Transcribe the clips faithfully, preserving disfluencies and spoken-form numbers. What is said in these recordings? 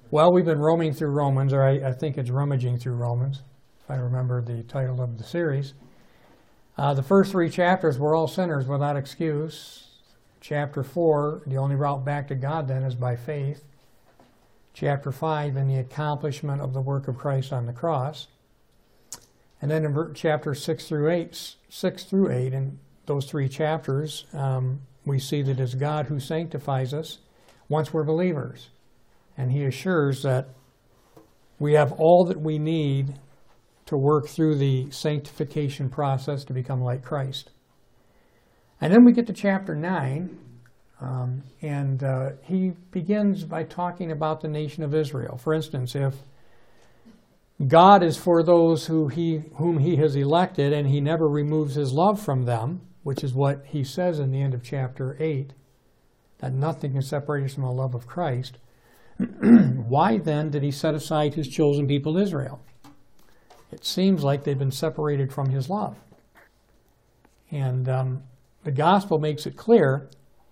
Well, we've been roaming through Romans, or I, I think it's rummaging through Romans, if I remember the title of the series. Uh, the first three chapters were all sinners without excuse. Chapter four, the only route back to God then is by faith. Chapter five, in the accomplishment of the work of Christ on the cross. And then in chapter six through eight, six through eight, in those three chapters, um, we see that it's God who sanctifies us once we're believers. And he assures that we have all that we need to work through the sanctification process to become like Christ. And then we get to chapter nine, um, and uh, he begins by talking about the nation of Israel. For instance, if God is for those who he, whom he has elected, and he never removes his love from them, which is what he says in the end of chapter eight, that nothing can separate us from the love of Christ, why then did he set aside his chosen people Israel? It seems like they've been separated from his love. And um, the gospel makes it clear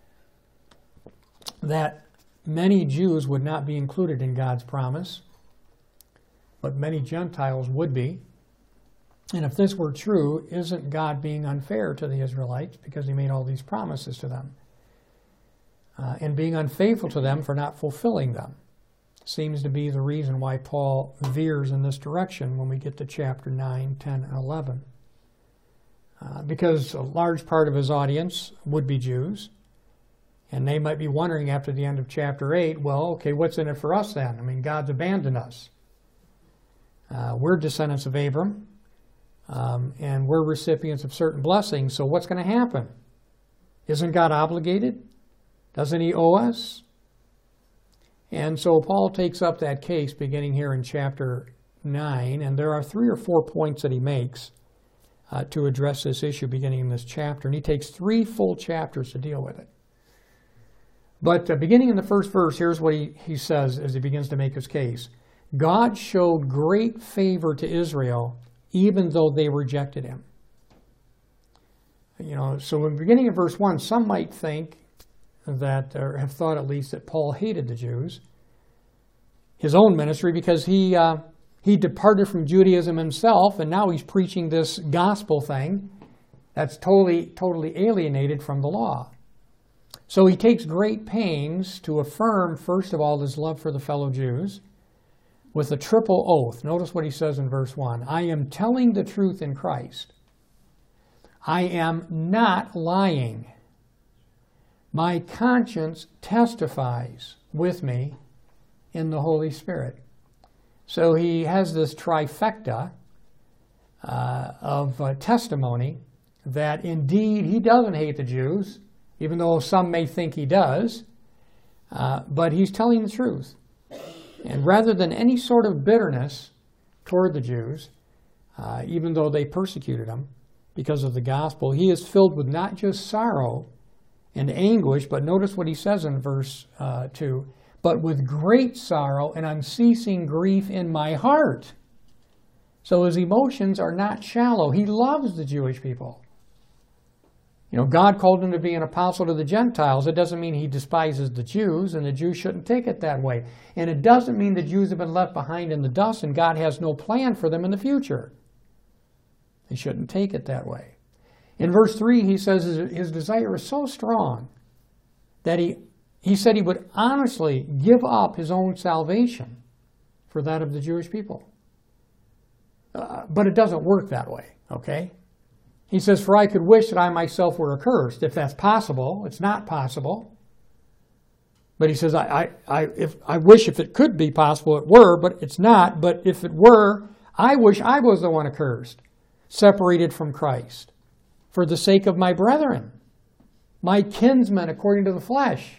that many Jews would not be included in God's promise, but many Gentiles would be. And if this were true, isn't God being unfair to the Israelites because he made all these promises to them? Uh, and being unfaithful to them for not fulfilling them seems to be the reason why Paul veers in this direction when we get to chapter nine, ten, and eleven. Uh, because a large part of his audience would be Jews, and they might be wondering after the end of chapter eight, well, okay, what's in it for us then? I mean, God's abandoned us. Uh, we're descendants of Abram, um, and we're recipients of certain blessings, so what's going to happen? Isn't God obligated? Doesn't he owe us? And so Paul takes up that case beginning here in chapter nine, and there are three or four points that he makes uh, to address this issue beginning in this chapter, and he takes three full chapters to deal with it. But uh, beginning in the first verse, here's what he, he says as he begins to make his case. God showed great favor to Israel even though they rejected him. You know, so in the beginning of verse one, some might think that, or have thought at least, that Paul hated the Jews, his own ministry, because he uh, he departed from Judaism himself, and now he's preaching this gospel thing that's totally, totally alienated from the law. So he takes great pains to affirm, first of all, his love for the fellow Jews with a triple oath. Notice what he says in verse one. I am telling the truth in Christ. I am not lying. My conscience testifies with me in the Holy Spirit. So he has this trifecta uh, of uh, testimony that indeed he doesn't hate the Jews, even though some may think he does, uh, but he's telling the truth. And rather than any sort of bitterness toward the Jews, uh, even though they persecuted him because of the gospel, he is filled with not just sorrow and anguish, but notice what he says in verse uh, two, but with great sorrow and unceasing grief in my heart. So his emotions are not shallow. He loves the Jewish people. You know, God called him to be an apostle to the Gentiles. It doesn't mean he despises the Jews, and the Jews shouldn't take it that way. And it doesn't mean the Jews have been left behind in the dust and God has no plan for them in the future. They shouldn't take it that way. In verse three, he says his desire is so strong that he, he said he would honestly give up his own salvation for that of the Jewish people. Uh, but it doesn't work that way, okay? He says, for I could wish that I myself were accursed. If that's possible, it's not possible. But he says, I, I, I, if, I wish if it could be possible it were, but it's not. But if it were, I wish I was the one accursed, separated from Christ, for the sake of my brethren, my kinsmen according to the flesh,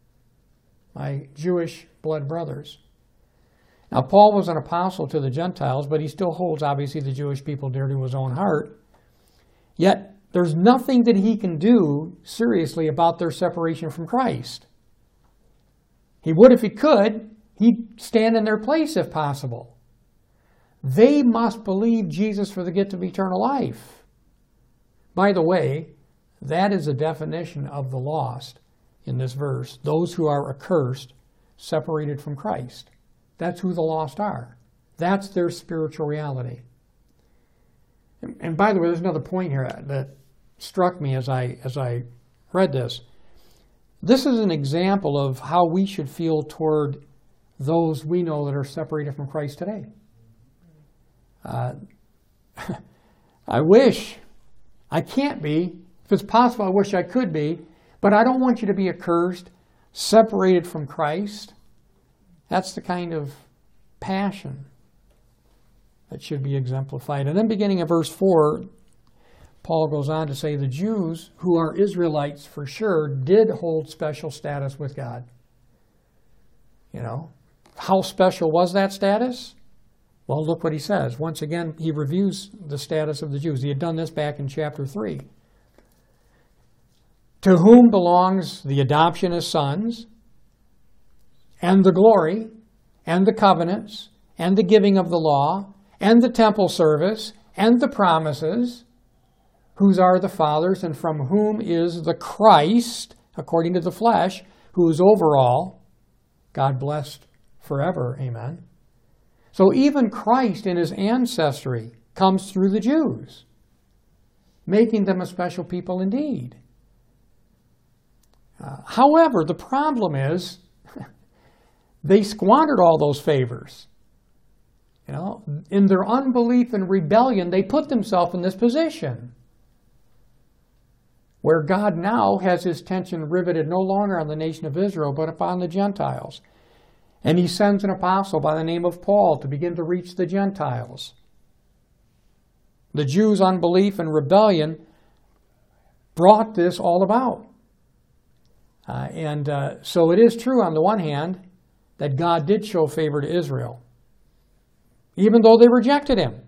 my Jewish blood brothers. Now, Paul was an apostle to the Gentiles, but he still holds, obviously, the Jewish people dear to his own heart. Yet, there's nothing that he can do seriously about their separation from Christ. He would if he could. He'd stand in their place if possible. They must believe Jesus for the gift of eternal life. By the way, that is a definition of the lost in this verse. Those who are accursed, separated from Christ. That's who the lost are. That's their spiritual reality. And, and by the way, there's another point here that struck me as I as I read this. This is an example of how we should feel toward those we know that are separated from Christ today. Uh, I wish, I can't be. If it's possible, I wish I could be. But I don't want you to be accursed, separated from Christ. That's the kind of passion that should be exemplified. And then beginning in verse four, Paul goes on to say the Jews, who are Israelites for sure, did hold special status with God. You know, how special was that status? Well, look what he says. Once again, he reviews the status of the Jews. He had done this back in chapter three. To whom belongs the adoption as sons, and the glory, and the covenants, and the giving of the law, and the temple service, and the promises, whose are the fathers, and from whom is the Christ, according to the flesh, who is over all, God blessed forever. Amen. So even Christ in his ancestry comes through the Jews, making them a special people indeed. Uh, however, the problem is they squandered all those favors. You know, in their unbelief and rebellion, they put themselves in this position where God now has his attention riveted no longer on the nation of Israel, but upon the Gentiles. And he sends an apostle by the name of Paul to begin to reach the Gentiles. The Jews' unbelief and rebellion brought this all about. Uh, and uh, so it is true on the one hand that God did show favor to Israel, even though they rejected him.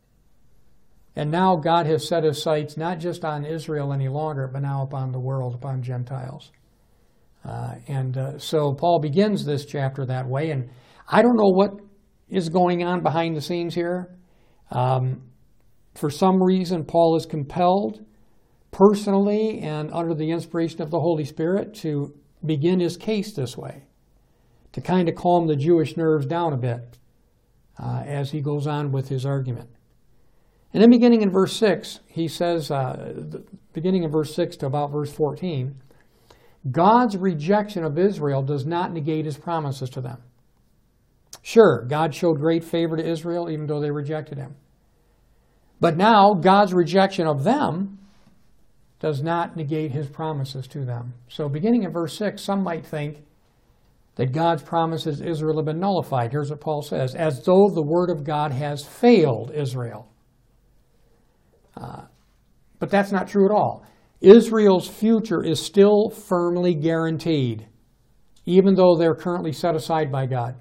And now God has set his sights not just on Israel any longer, but now upon the world, upon Gentiles. Uh, and uh, so Paul begins this chapter that way. And I don't know what is going on behind the scenes here. Um, for some reason, Paul is compelled personally and under the inspiration of the Holy Spirit to begin his case this way, to kind of calm the Jewish nerves down a bit uh, as he goes on with his argument. And then beginning in verse six, he says, uh, beginning in verse six to about verse fourteen, God's rejection of Israel does not negate his promises to them. Sure, God showed great favor to Israel even though they rejected him. But now God's rejection of them does not negate his promises to them. So beginning in verse six, some might think that God's promises to Israel have been nullified. Here's what Paul says, as though the word of God has failed Israel. Uh, but that's not true at all. Israel's future is still firmly guaranteed, even though they're currently set aside by God.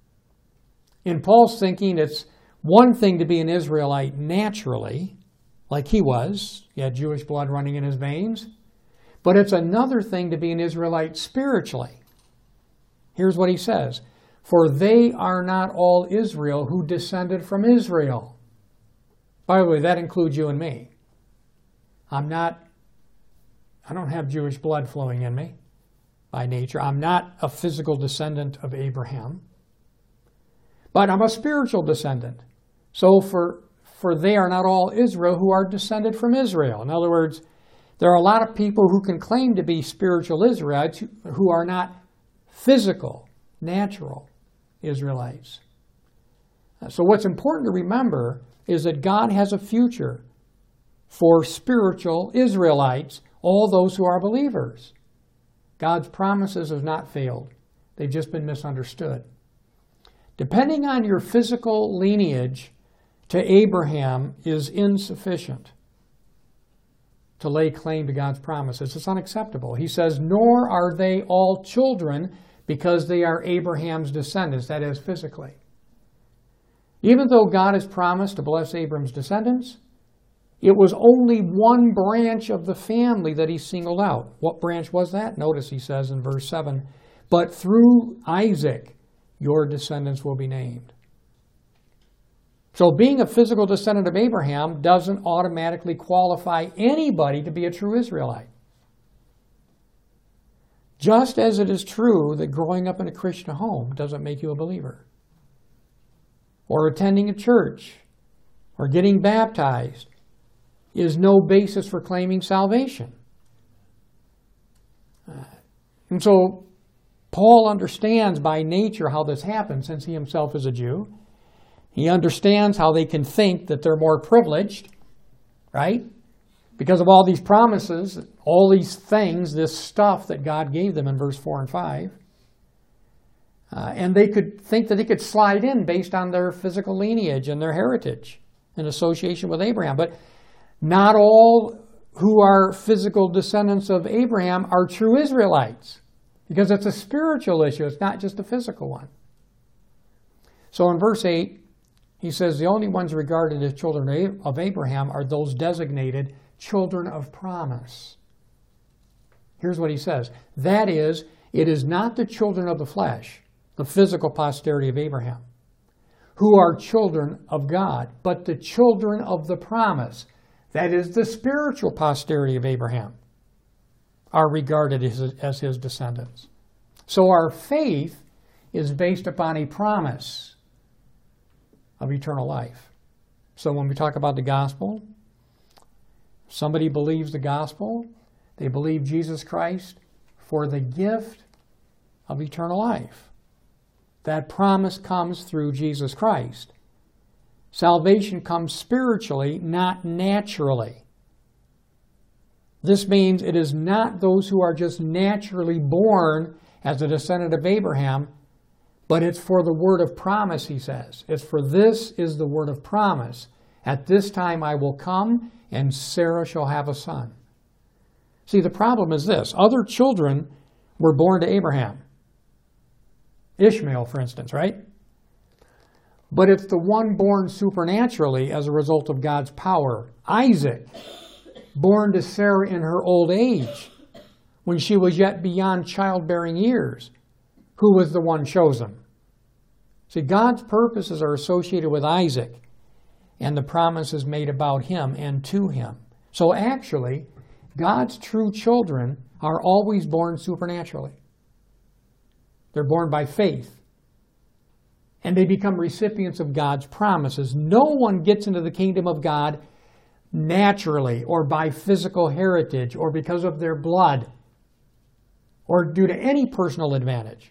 In Paul's thinking, it's one thing to be an Israelite naturally, like he was. He had Jewish blood running in his veins. But it's another thing to be an Israelite spiritually. Here's what he says. For they are not all Israel who descended from Israel. By the way, that includes you and me. I'm not, I don't have Jewish blood flowing in me by nature. I'm not a physical descendant of Abraham. But I'm a spiritual descendant. So for For they are not all Israel who are descended from Israel. In other words, there are a lot of people who can claim to be spiritual Israelites who are not physical, natural Israelites. So what's important to remember is that God has a future for spiritual Israelites, all those who are believers. God's promises have not failed. They've just been misunderstood. Depending on your physical lineage to Abraham is insufficient to lay claim to God's promises. It's unacceptable. He says, nor are they all children because they are Abraham's descendants, that is, physically. Even though God has promised to bless Abraham's descendants, it was only one branch of the family that he singled out. What branch was that? Notice he says in verse seven, but through Isaac your descendants will be named. So being a physical descendant of Abraham doesn't automatically qualify anybody to be a true Israelite. Just as it is true that growing up in a Christian home doesn't make you a believer. or attending a church or getting baptized is no basis for claiming salvation. Uh, and so Paul understands by nature how this happens, since he himself is a Jew. He understands how they can think that they're more privileged, right? Because of all these promises, all these things, this stuff that God gave them in verse four and five. Uh, and they could think that they could slide in based on their physical lineage and their heritage in association with Abraham. But not all who are physical descendants of Abraham are true Israelites, because it's a spiritual issue. It's not just a physical one. So in verse eight, he says the only ones regarded as children of Abraham are those designated children of promise. Here's what he says. That is, it is not the children of the flesh, the physical posterity of Abraham, who are children of God, but the children of the promise, that is, the spiritual posterity of Abraham, are regarded as, as his descendants. So our faith is based upon a promise of eternal life. So when we talk about the gospel, somebody believes the gospel, they believe Jesus Christ for the gift of eternal life. That promise comes through Jesus Christ. Salvation comes spiritually, not naturally. This means it is not those who are just naturally born as a descendant of Abraham, but it's for the word of promise, he says. It's for this is the word of promise. At this time I will come, and Sarah shall have a son. See, the problem is this. Other children were born to Abraham. Ishmael, for instance, right? But it's the one born supernaturally as a result of God's power. Isaac, born to Sarah in her old age, when she was yet beyond childbearing years, who was the one chosen. See, God's purposes are associated with Isaac, and the promises made about him and to him. So actually, God's true children are always born supernaturally. They're born by faith, and they become recipients of God's promises. No one gets into the kingdom of God naturally or by physical heritage or because of their blood or due to any personal advantage.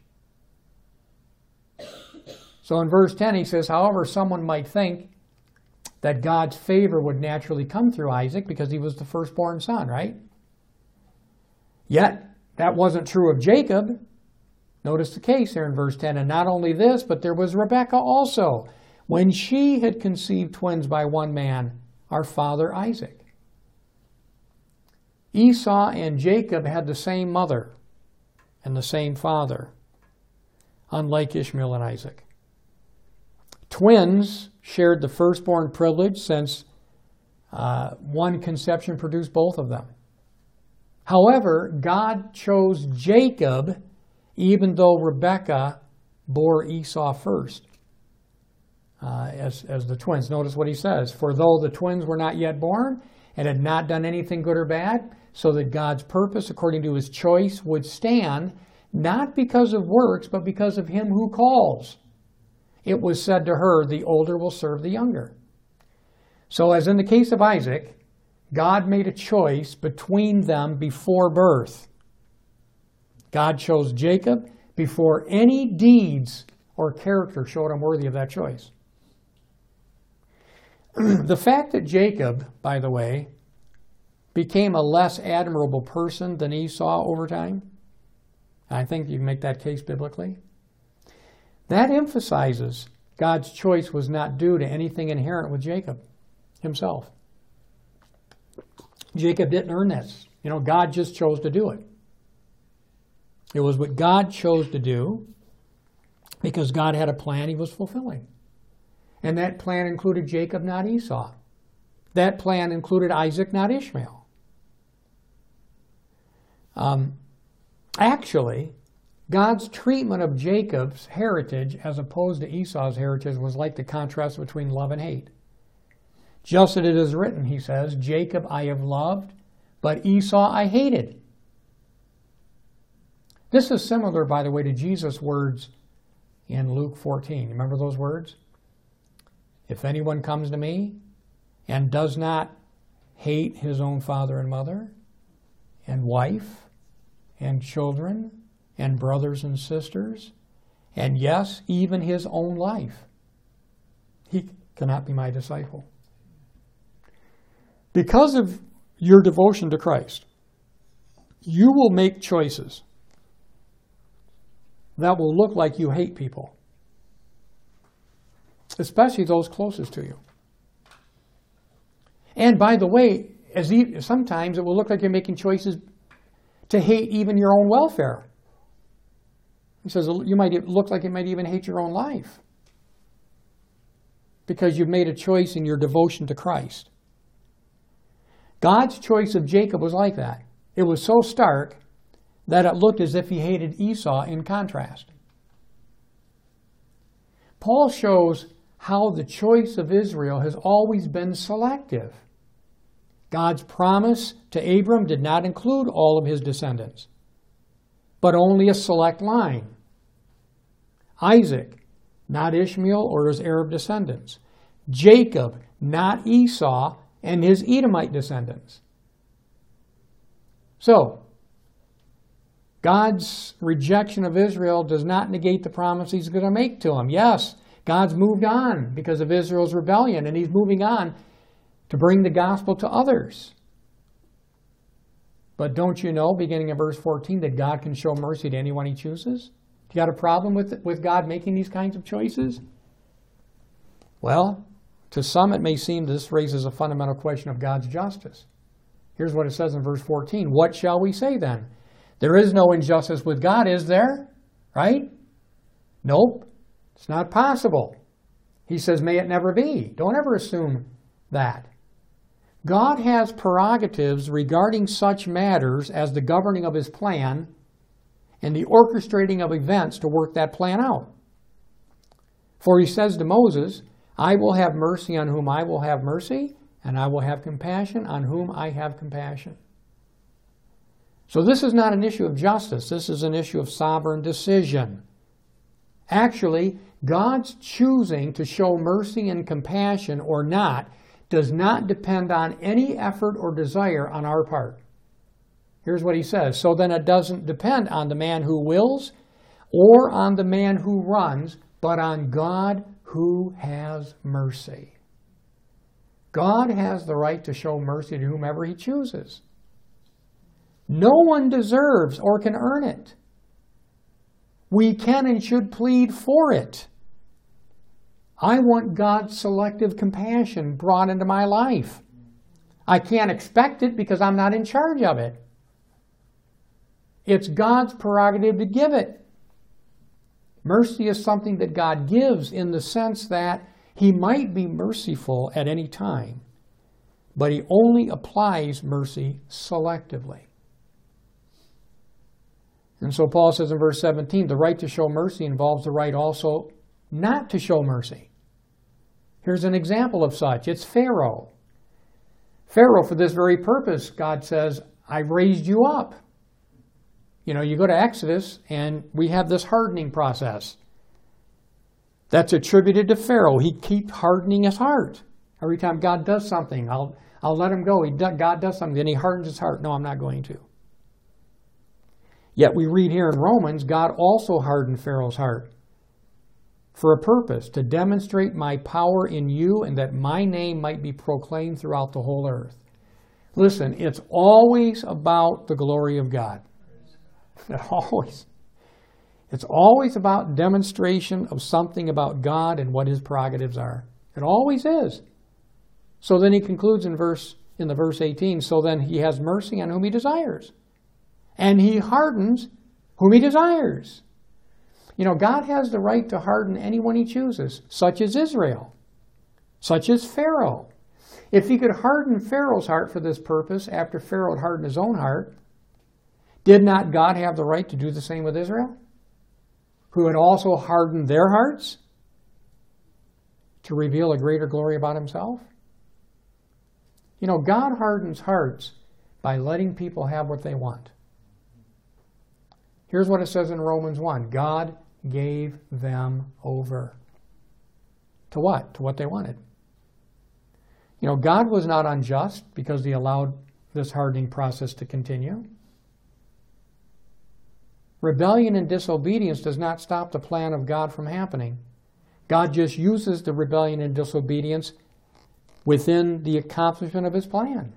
So in verse ten he says, however, someone might think that God's favor would naturally come through Isaac because he was the firstborn son, right? Yet, that wasn't true of Jacob. Notice the case here in verse ten. And not only this, but there was Rebekah also, when she had conceived twins by one man, our father Isaac. Esau and Jacob had the same mother and the same father, unlike Ishmael and Isaac. Twins shared the firstborn privilege since uh, one conception produced both of them. However, God chose Jacob even though Rebekah bore Esau first uh, as, as the twins. Notice what he says. For though the twins were not yet born and had not done anything good or bad, so that God's purpose according to his choice would stand, not because of works, but because of him who calls. It was said to her, the older will serve the younger. So as in the case of Isaac, God made a choice between them before birth. God chose Jacob before any deeds or character showed him worthy of that choice. The fact that Jacob, by the way, became a less admirable person than Esau over time, I think you can make that case biblically, that emphasizes God's choice was not due to anything inherent with Jacob himself. Jacob didn't earn this. You know, God just chose to do it. It was what God chose to do because God had a plan he was fulfilling. And that plan included Jacob, not Esau. That plan included Isaac, not Ishmael. Um, actually, God's treatment of Jacob's heritage as opposed to Esau's heritage was like the contrast between love and hate. Just as it is written, he says, Jacob I have loved, but Esau I hated. This is similar, by the way, to Jesus' words in Luke fourteen. Remember those words? If anyone comes to me and does not hate his own father and mother, and wife, and children, and brothers and sisters, and yes, even his own life, he cannot be my disciple. Because of your devotion to Christ, you will make choices that will look like you hate people, especially those closest to you. And by the way, as e- sometimes it will look like you're making choices to hate even your own welfare. He says you might look like you might even hate your own life because you've made a choice in your devotion to Christ. God's choice of Jacob was like that. It was so stark that it looked as if he hated Esau in contrast. Paul shows how the choice of Israel has always been selective. God's promise to Abram did not include all of his descendants, but only a select line. Isaac, not Ishmael or his Arab descendants. Jacob, not Esau and his Edomite descendants. So, God's rejection of Israel does not negate the promise he's going to make to him. Yes, God's moved on because of Israel's rebellion, and he's moving on to bring the gospel to others. But don't you know, beginning in verse fourteen, that God can show mercy to anyone he chooses? You got a problem with, with God making these kinds of choices? Well, to some it may seem this raises a fundamental question of God's justice. Here's what it says in verse fourteen. What shall we say then? There is no injustice with God, is there? Right? Nope. It's not possible. He says, may it never be. Don't ever assume that. God has prerogatives regarding such matters as the governing of his plan and the orchestrating of events to work that plan out. For he says to Moses, I will have mercy on whom I will have mercy, and I will have compassion on whom I have compassion. So this is not an issue of justice. This is an issue of sovereign decision. Actually, God's choosing to show mercy and compassion or not does not depend on any effort or desire on our part. Here's what he says. So then it doesn't depend on the man who wills or on the man who runs, but on God who has mercy. God has the right to show mercy to whomever he chooses. No one deserves or can earn it. We can and should plead for it. I want God's selective compassion brought into my life. I can't expect it because I'm not in charge of it. It's God's prerogative to give it. Mercy is something that God gives in the sense that he might be merciful at any time, but he only applies mercy selectively. And so Paul says in verse seventeen, the right to show mercy involves the right also not to show mercy. Here's an example of such. It's Pharaoh. Pharaoh, for this very purpose, God says, I raised you up. You know, you go to Exodus, and we have this hardening process that's attributed to Pharaoh. He keeps hardening his heart. Every time God does something, I'll, I'll let him go. He do, God does something, then he hardens his heart. No, I'm not going to. Yet we read here in Romans, God also hardened Pharaoh's heart for a purpose, to demonstrate my power in you and that my name might be proclaimed throughout the whole earth. Listen, it's always about the glory of God. Always. It's always about demonstration of something about God and what his prerogatives are. It always is. So then he concludes in verse in the verse eighteen, so then he has mercy on whom he desires, and he hardens whom he desires. You know, God has the right to harden anyone he chooses, such as Israel, such as Pharaoh. If he could harden Pharaoh's heart for this purpose after Pharaoh had hardened his own heart, did not God have the right to do the same with Israel, who had also hardened their hearts to reveal a greater glory about himself? You know, God hardens hearts by letting people have what they want. Here's what it says in Romans one. God gave them over. to what? To what they wanted. You know, God was not unjust because he allowed this hardening process to continue. Rebellion and disobedience does not stop the plan of God from happening. God just uses the rebellion and disobedience within the accomplishment of his plan.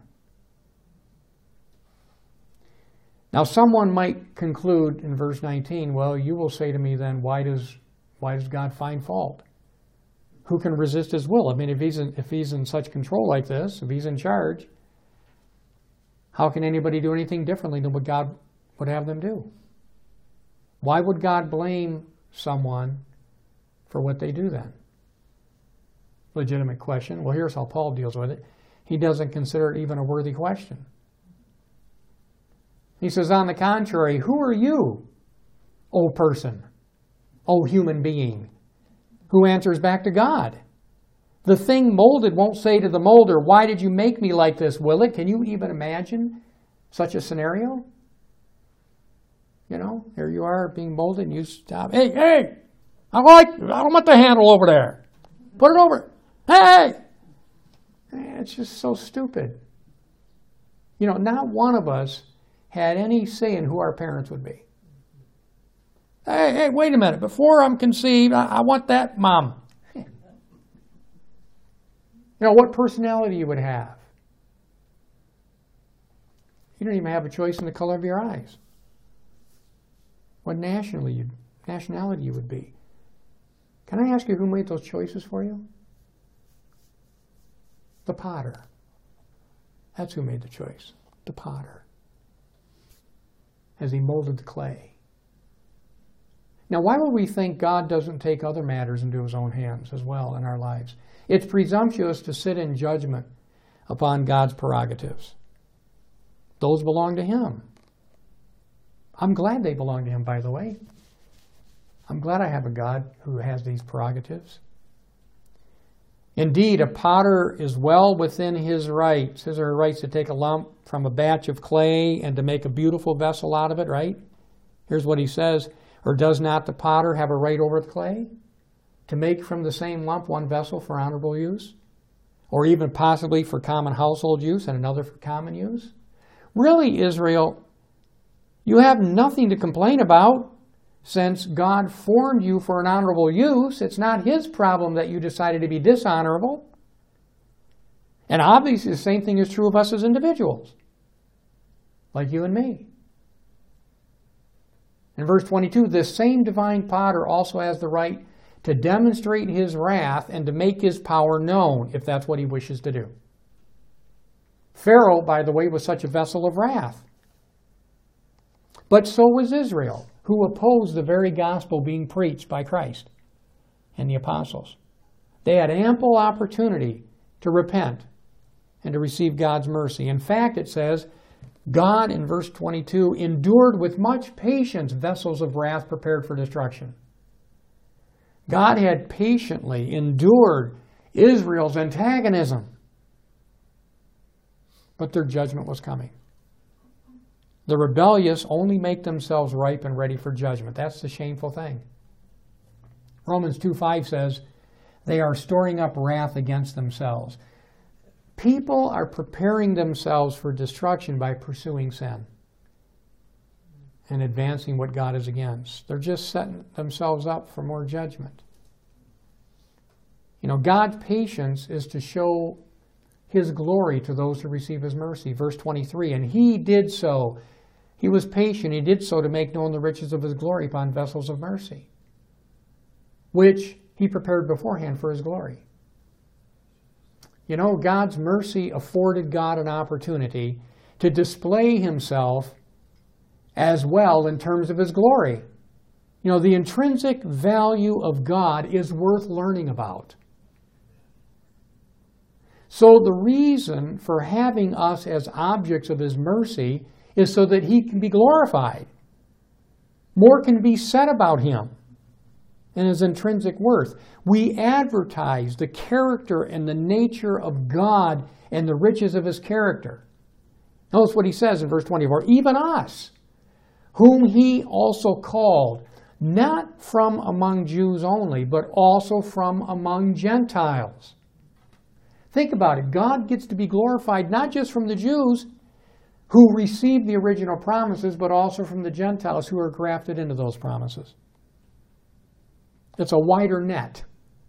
Now, someone might conclude in verse nineteen, well, you will say to me then, why does, why does God find fault? Who can resist his will? I mean, if he's in, if he's in such control like this, if he's in charge, how can anybody do anything differently than what God would have them do? Why would God blame someone for what they do then? Legitimate question. Well, here's how Paul deals with it. He doesn't consider it even a worthy question. He says, on the contrary, who are you, O person, O human being, who answers back to God? The thing molded won't say to the molder, why did you make me like this, will it? Can you even imagine such a scenario? You know, here you are being molded and you stop. Hey, hey, I like, I don't want the handle over there. Put it over. Hey! It's just so stupid. You know, not one of us had any say in who our parents would be. Hey, hey, wait a minute. Before I'm conceived, I, I want that mom. You know, what personality you would have. You don't even have a choice in the color of your eyes. What nationally you, nationality you would be. Can I ask you who made those choices for you? The potter. That's who made the choice. The potter. As he molded the clay. Now, why would we think God doesn't take other matters into his own hands as well in our lives? It's presumptuous to sit in judgment upon God's prerogatives. Those belong to him. I'm glad they belong to him, by the way. I'm glad I have a God who has these prerogatives. Indeed, a potter is well within his rights. His or her rights to take a lump from a batch of clay and to make a beautiful vessel out of it, right? Here's what he says. Or does not the potter have a right over the clay? To make from the same lump one vessel for honorable use? Or even possibly for common household use and another for common use? Really, Israel, you have nothing to complain about. Since God formed you for an honorable use, it's not his problem that you decided to be dishonorable. And obviously the same thing is true of us as individuals, like you and me. In verse twenty-two, this same divine potter also has the right to demonstrate his wrath and to make his power known, if that's what he wishes to do. Pharaoh, by the way, was such a vessel of wrath. But so was Israel, who opposed the very gospel being preached by Christ and the apostles. They had ample opportunity to repent and to receive God's mercy. In fact, it says, God, in verse twenty-two, endured with much patience vessels of wrath prepared for destruction. God had patiently endured Israel's antagonism, but their judgment was coming. The rebellious only make themselves ripe and ready for judgment. That's the shameful thing. Romans two five says, they are storing up wrath against themselves. People are preparing themselves for destruction by pursuing sin and advancing what God is against. They're just setting themselves up for more judgment. You know, God's patience is to show his glory to those who receive his mercy. Verse twenty-three, and he did so. He was patient. He did so to make known the riches of his glory upon vessels of mercy, which he prepared beforehand for his glory. You know, God's mercy afforded God an opportunity to display himself as well in terms of his glory. You know, the intrinsic value of God is worth learning about. So the reason for having us as objects of his mercy is so that he can be glorified. More can be said about him and his intrinsic worth. We advertise the character and the nature of God and the riches of his character. Notice what he says in verse twenty-four, even us, whom he also called. not from among Jews only, but also from among Gentiles. Think about it. God gets to be glorified not just from the Jews who received the original promises, but also from the Gentiles who are grafted into those promises. It's a wider net.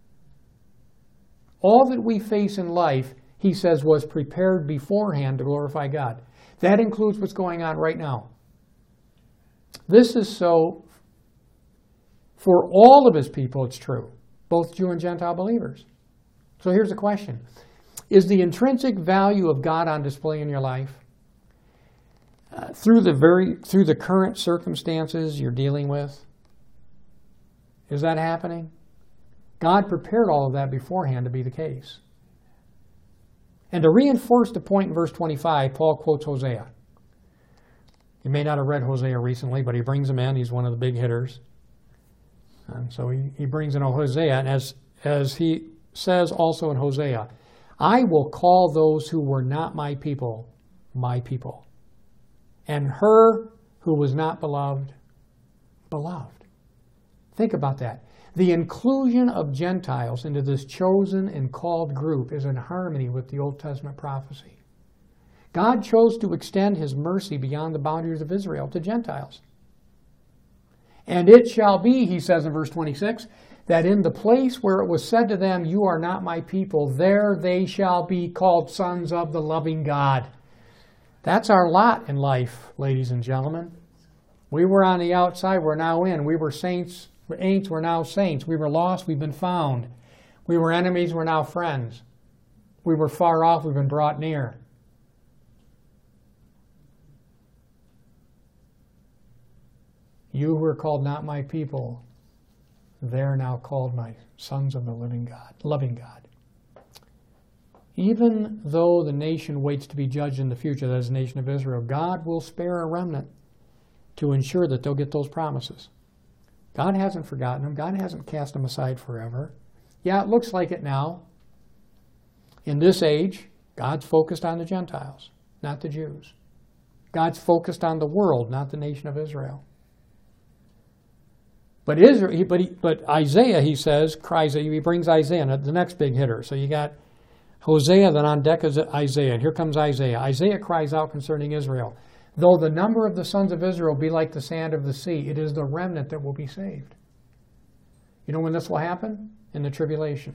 All that we face in life, he says, was prepared beforehand to glorify God. That includes what's going on right now. This is so for all of his people, it's true, both Jew and Gentile believers. So here's the question. Is the intrinsic value of God on display in your life? Uh, through the very through the current circumstances you're dealing with? Is that happening? God prepared all of that beforehand to be the case. And to reinforce the point in verse twenty-five, Paul quotes Hosea. You may not have read Hosea recently, but he brings him in. He's one of the big hitters. And so he, he brings in Hosea, and as, as he says also in Hosea, I will call those who were not my people, my people, and her who was not beloved, beloved. Think about that. The inclusion of Gentiles into this chosen and called group is in harmony with the Old Testament prophecy. God chose to extend his mercy beyond the boundaries of Israel to Gentiles. And it shall be, he says in verse twenty-six, that in the place where it was said to them, you are not my people, there they shall be called sons of the loving God. That's our lot in life, ladies and gentlemen. We were on the outside, we're now in. We were saints, ain'ts, we're now saints. We were lost, we've been found. We were enemies, we're now friends. We were far off, we've been brought near. You who are called not my people, they're now called my sons of the living God, loving God. Even though the nation waits to be judged in the future, that is the nation of Israel, God will spare a remnant to ensure that they'll get those promises. God hasn't forgotten them. God hasn't cast them aside forever. Yeah, it looks like it now. In this age, God's focused on the Gentiles, not the Jews. God's focused on the world, not the nation of Israel. But Israel, but, he, but Isaiah, he says, cries, he brings Isaiah, the next big hitter. So you got Hosea, then on deck is Isaiah. And here comes Isaiah. Isaiah cries out concerning Israel. Though the number of the sons of Israel be like the sand of the sea, it is the remnant that will be saved. You know when this will happen? In the tribulation.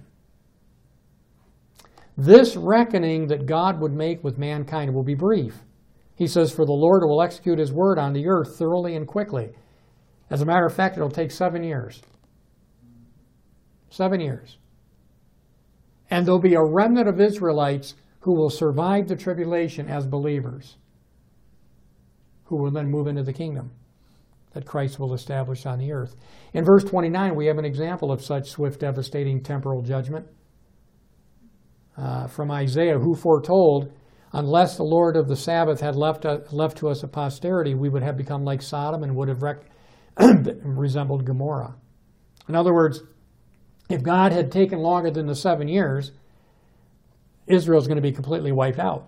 This reckoning that God would make with mankind will be brief. He says, for the Lord will execute his word on the earth thoroughly and quickly. As a matter of fact, it'll take seven years. Seven years. And there'll be a remnant of Israelites who will survive the tribulation as believers, who will then move into the kingdom that Christ will establish on the earth. In verse twenty-nine, we have an example of such swift, devastating temporal judgment uh, from Isaiah, who foretold, unless the Lord of the Sabbath had left, uh, left to us a posterity, we would have become like Sodom and would have wrecked resembled Gomorrah. In other words, if God had taken longer than the seven years, Israel's going to be completely wiped out.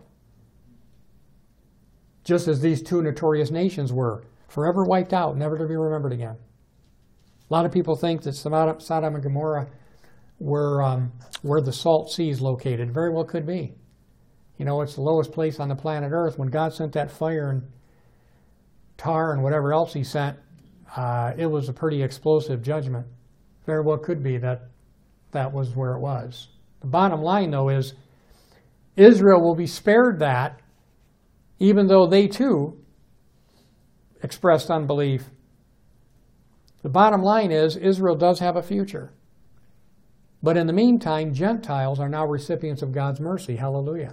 Just as these two notorious nations were, forever wiped out, never to be remembered again. A lot of people think that Sodom and Gomorrah were um, where the Salt Sea is located. Very well could be. You know, it's the lowest place on the planet Earth. When God sent that fire and tar and whatever else he sent, Uh, it was a pretty explosive judgment. Very well could be that that was where it was. The bottom line, though, is Israel will be spared that, even though they too expressed unbelief. The bottom line is Israel does have a future. But in the meantime, Gentiles are now recipients of God's mercy. Hallelujah.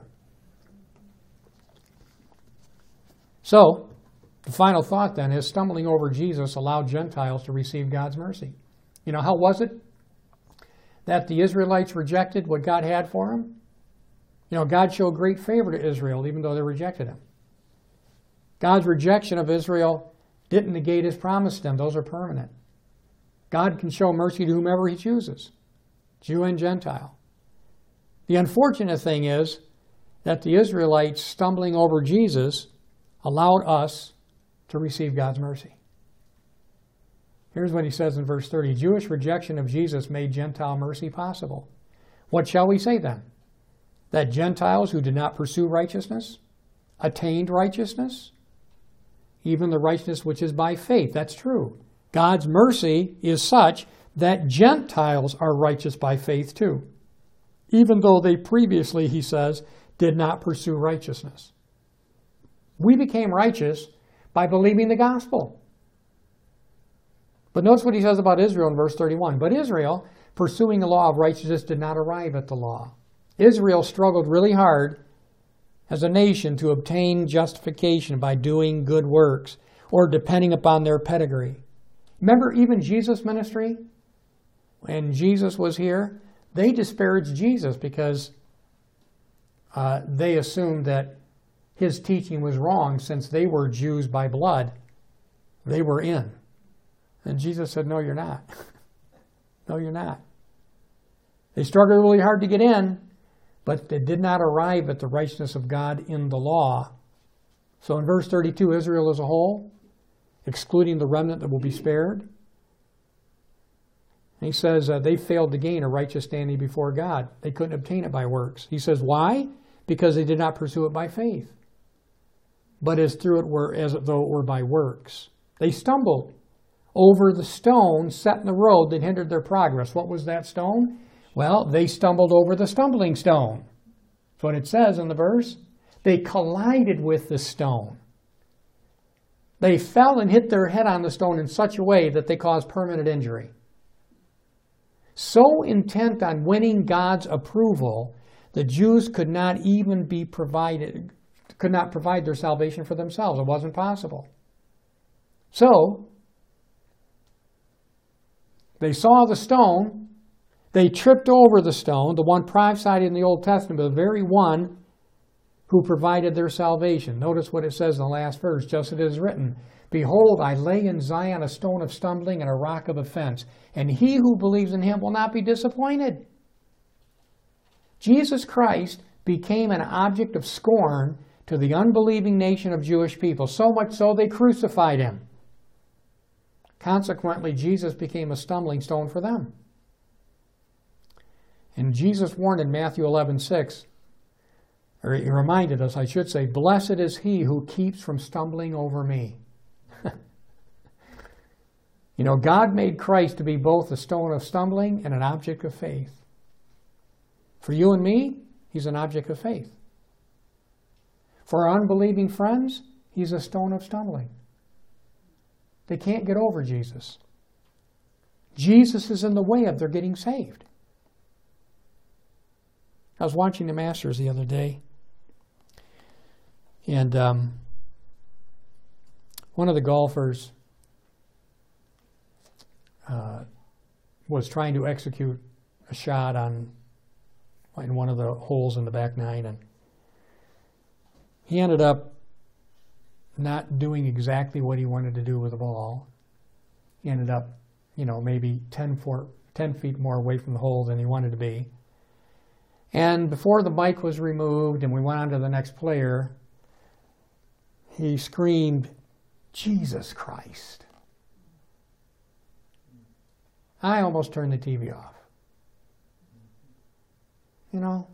So, the final thought then is stumbling over Jesus allowed Gentiles to receive God's mercy. You know, how was it that the Israelites rejected what God had for them? You know, God showed great favor to Israel even though they rejected him. God's rejection of Israel didn't negate his promise to them. Those are permanent. God can show mercy to whomever he chooses, Jew and Gentile. The unfortunate thing is that the Israelites stumbling over Jesus allowed us to receive God's mercy. Here's what he says in verse thirty. Jewish rejection of Jesus made Gentile mercy possible. What shall we say then? That Gentiles who did not pursue righteousness attained righteousness? Even the righteousness which is by faith. That's true. God's mercy is such that Gentiles are righteous by faith too, even though they previously, he says, did not pursue righteousness. We became righteous by believing the gospel. But notice what he says about Israel in verse thirty-one. But Israel, pursuing the law of righteousness, did not arrive at the law. Israel struggled really hard as a nation to obtain justification by doing good works or depending upon their pedigree. Remember even Jesus' ministry? When Jesus was here, they disparaged Jesus because uh, they assumed that his teaching was wrong since they were Jews by blood. They were in. And Jesus said, no, you're not. No, you're not. They struggled really hard to get in, but they did not arrive at the righteousness of God in the law. So in verse thirty-two, Israel as a whole, excluding the remnant that will be spared, he says uh, they failed to gain a righteous standing before God. They couldn't obtain it by works. He says, why? Because they did not pursue it by faith, but as through it were as though it were by works. They stumbled over the stone set in the road that hindered their progress. What was that stone? Well, they stumbled over the stumbling stone. That's what it says in the verse. They collided with the stone. They fell and hit their head on the stone in such a way that they caused permanent injury. So intent on winning God's approval, the Jews could not even be provided, could not provide their salvation for themselves. It wasn't possible. So, they saw the stone, they tripped over the stone, the one prophesied in the Old Testament, the very one who provided their salvation. Notice what it says in the last verse, just as it is written, behold, I lay in Zion a stone of stumbling and a rock of offense, and he who believes in him will not be disappointed. Jesus Christ became an object of scorn to the unbelieving nation of Jewish people, so much so they crucified him. Consequently, Jesus became a stumbling stone for them. And Jesus warned in Matthew eleven six, or he reminded us, I should say, blessed is he who keeps from stumbling over me. You know, God made Christ to be both a stone of stumbling and an object of faith. For you and me, he's an object of faith. For our unbelieving friends, he's a stone of stumbling. They can't get over Jesus. Jesus is in the way of their getting saved. I was watching the Masters the other day, and um, one of the golfers uh, was trying to execute a shot on in one of the holes in the back nine, and he ended up not doing exactly what he wanted to do with the ball. He ended up, you know, maybe ten, four, ten feet more away from the hole than he wanted to be. And before the mic was removed and we went on to the next player, he screamed, Jesus Christ. I almost turned the T V off. You know,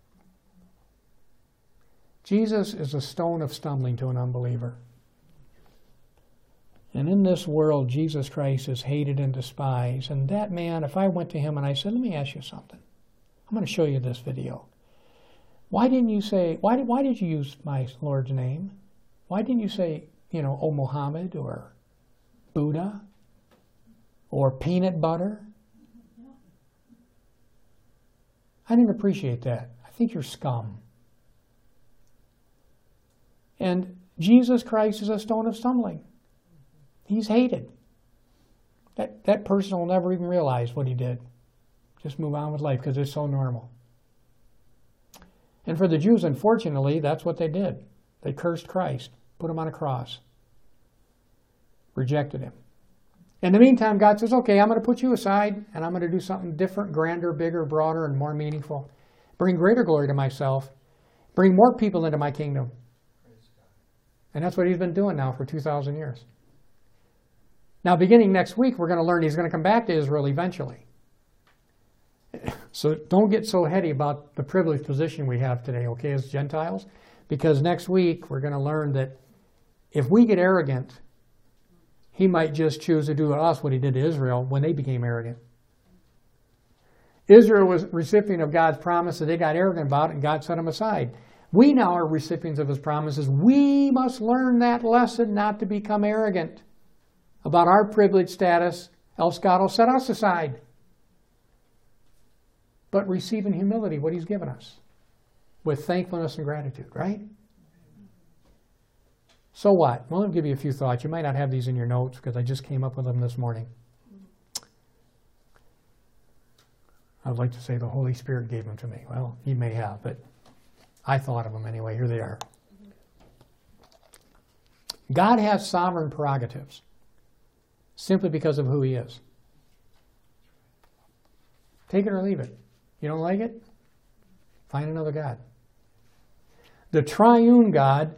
Jesus is a stone of stumbling to an unbeliever. And in this world, Jesus Christ is hated and despised. And that man, if I went to him and I said, let me ask you something. I'm going to show you this video. Why didn't you say, why did, why did you use my Lord's name? Why didn't you say, you know, oh Muhammad or Buddha or peanut butter? I didn't appreciate that. I think you're scum. And Jesus Christ is a stone of stumbling. He's hated. That, that person will never even realize what he did. Just move on with life because it's so normal. And for the Jews, unfortunately, that's what they did. They cursed Christ, put him on a cross, rejected him. In the meantime, God says, okay, I'm going to put you aside and I'm going to do something different, grander, bigger, broader, and more meaningful. Bring greater glory to myself. Bring more people into my kingdom. And that's what he's been doing now for two thousand years. Now, beginning next week, we're going to learn he's going to come back to Israel eventually. So don't get so heady about the privileged position we have today, okay, as Gentiles, because next week we're going to learn that if we get arrogant, he might just choose to do to us what he did to Israel when they became arrogant. Israel was recipient of God's promise that they got arrogant about, and God set them aside. We now are recipients of his promises. We must learn that lesson not to become arrogant about our privileged status, else God will set us aside. But receive in humility what he's given us with thankfulness and gratitude, right? So what? Well, I'll give you a few thoughts. You might not have these in your notes because I just came up with them this morning. I would like to say the Holy Spirit gave them to me. Well, he may have, but I thought of them anyway. Here they are. God has sovereign prerogatives simply because of who he is. Take it or leave it. You don't like it? Find another God. The triune God,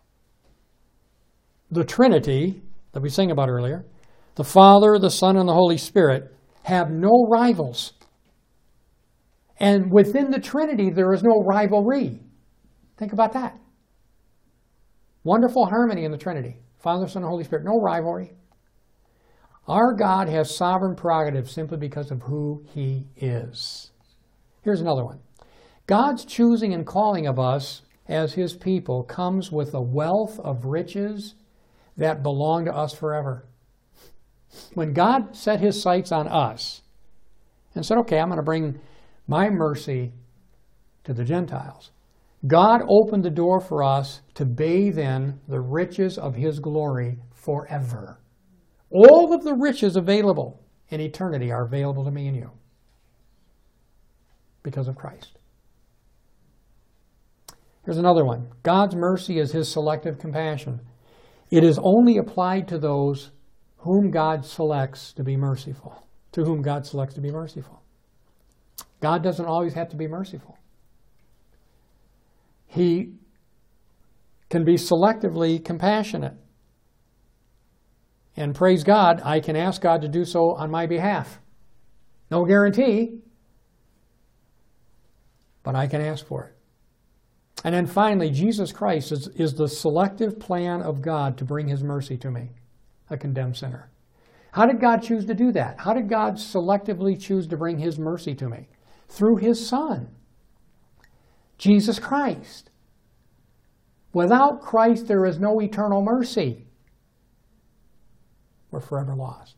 the Trinity that we sang about earlier, the Father, the Son, and the Holy Spirit have no rivals. And within the Trinity, there is no rivalry. Think about that. Wonderful harmony in the Trinity. Father, Son, and Holy Spirit. No rivalry. Our God has sovereign prerogative simply because of who he is. Here's another one. God's choosing and calling of us as his people comes with a wealth of riches that belong to us forever. When God set his sights on us and said, okay, I'm going to bring my mercy to the Gentiles, God opened the door for us to bathe in the riches of his glory forever. All of the riches available in eternity are available to me and you because of Christ. Here's another one. God's mercy is his selective compassion. It is only applied to those whom God selects to be merciful, to whom God selects to be merciful. God doesn't always have to be merciful. He can be selectively compassionate. And praise God, I can ask God to do so on my behalf. No guarantee, but I can ask for it. And then finally, Jesus Christ is, is the selective plan of God to bring his mercy to me, a condemned sinner. How did God choose to do that? How did God selectively choose to bring his mercy to me? Through his Son, Jesus Christ. Without Christ, there is no eternal mercy. We're forever lost.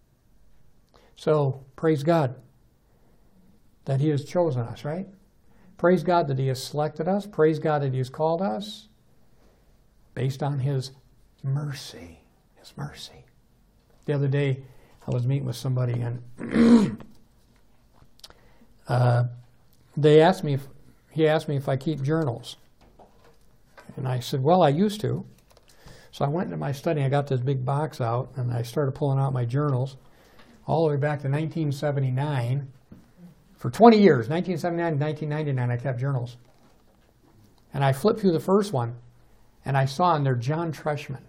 So, praise God that he has chosen us, right? Praise God that he has selected us. Praise God that he has called us based on his mercy. His mercy. The other day, I was meeting with somebody, and uh, they asked me if, he asked me if I keep journals. And I said, well, I used to. So I went into my study, I got this big box out, and I started pulling out my journals all the way back to nineteen seventy-nine. For twenty years, nineteen seventy-nine to nineteen ninety-nine, I kept journals. And I flipped through the first one, and I saw in there John Treshman,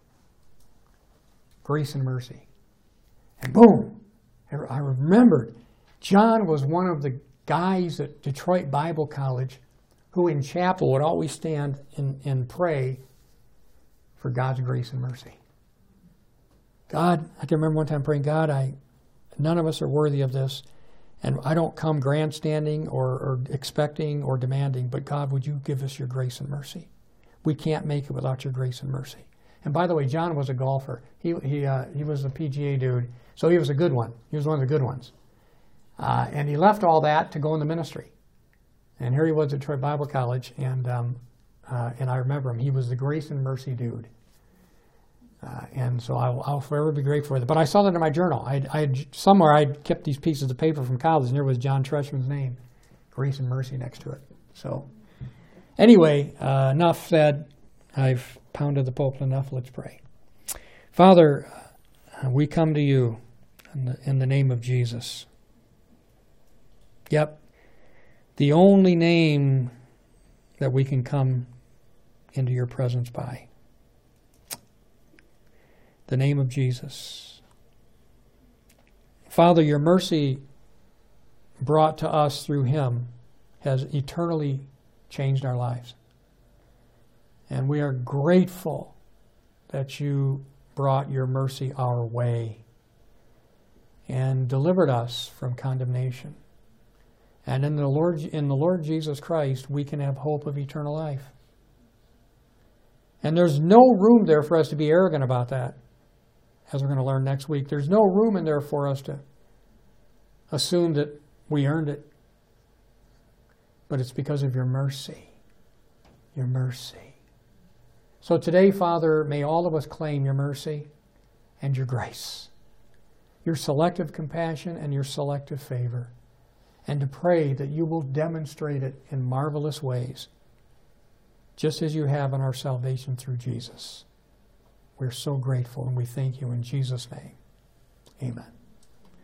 Grace and Mercy. And boom, I remembered John was one of the guys at Detroit Bible College who in chapel would always stand and, and pray for God's grace and mercy. God, I can remember one time praying, God, I, none of us are worthy of this. And I don't come grandstanding or, or expecting or demanding, but God, would you give us your grace and mercy? We can't make it without your grace and mercy. And by the way, John was a golfer. He he uh, he was a P G A dude, so he was a good one. He was one of the good ones. Uh, and he left all that to go in the ministry. And here he was at Detroit Bible College, and um, uh, and I remember him. He was the grace and mercy dude. Uh, and so I'll, I'll forever be grateful for that. But I saw that in my journal. I had somewhere I'd kept these pieces of paper from college, and there was John Treshman's name, Grace and Mercy, next to it. So anyway, uh, enough said. I've pounded the pulpit enough. Let's pray. Father, uh, we come to you in the, in the name of Jesus. Yep, the only name that we can come into your presence by. The name of Jesus. Father, your mercy brought to us through him has eternally changed our lives. And we are grateful that you brought your mercy our way and delivered us from condemnation. And in the Lord, in the Lord Jesus Christ, we can have hope of eternal life. And there's no room there for us to be arrogant about that, as we're going to learn next week. There's no room in there for us to assume that we earned it. But it's because of your mercy. Your mercy. So today, Father, may all of us claim your mercy and your grace, your selective compassion and your selective favor, and to pray that you will demonstrate it in marvelous ways, just as you have in our salvation through Jesus. We're so grateful, and we thank you in Jesus' name. Amen.